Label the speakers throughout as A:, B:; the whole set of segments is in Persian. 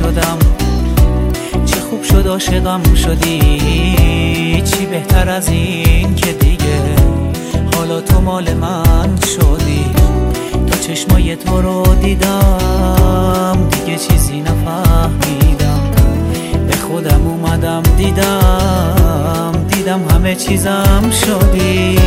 A: شدم، چه خوب شد عاشقم شدی. چی بهتر از این که دیگه حالا تو مال من شدی. تا چشمای تو رو دیدم دیگه چیزی نفهمیدم. به خودم اومدم دیدم همه چیزم شدی.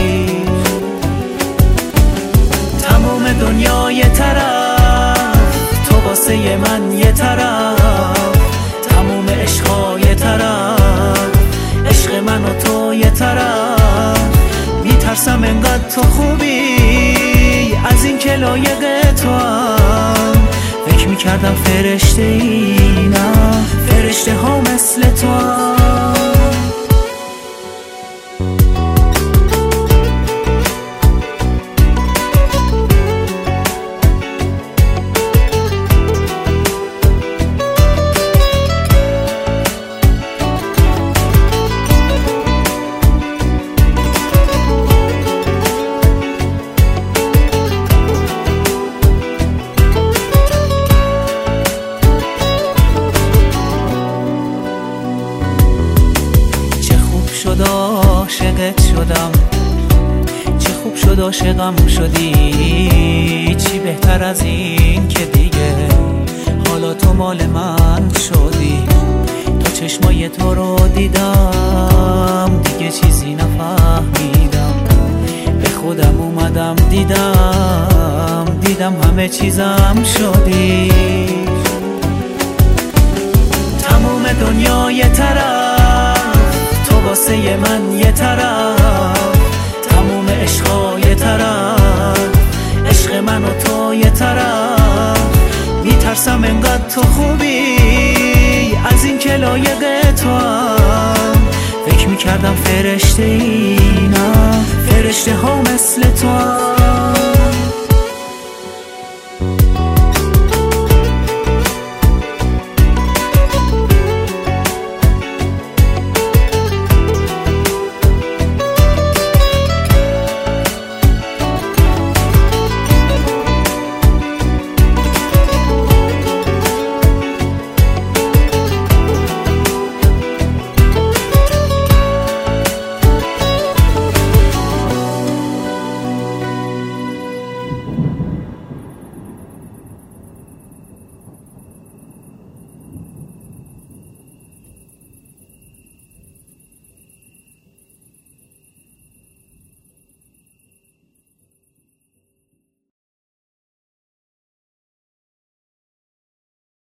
A: تمام دنیا یه طرف، تو واسه من یه طرف. تمام عشقا یه طرف، عشق من و تو یه طرف. میترسم انقدر تو خوبی از این که لایق تو هم. فکر میکردم فرشته ای، نه فرشته ها مثل تو هم. عاشقت شدم، چه خوب شد عاشقم شدی. چی بهتر از این که دیگه حالا تو مال من شدی. تا چشمای تو رو دیدم دیگه چیزی نفهمیدم. به خودم اومدم دیدم همه چیزم شدی. تمام دنیا یه طرف، تو واسه من یه طرف. تموم عشقا یه طرف، عشق من و تو یه طرف. میترسم انقدر تو خوبی از این که لایق تو هم. فکر میکردم فرشته ای، نه فرشته ها مثل تو هم.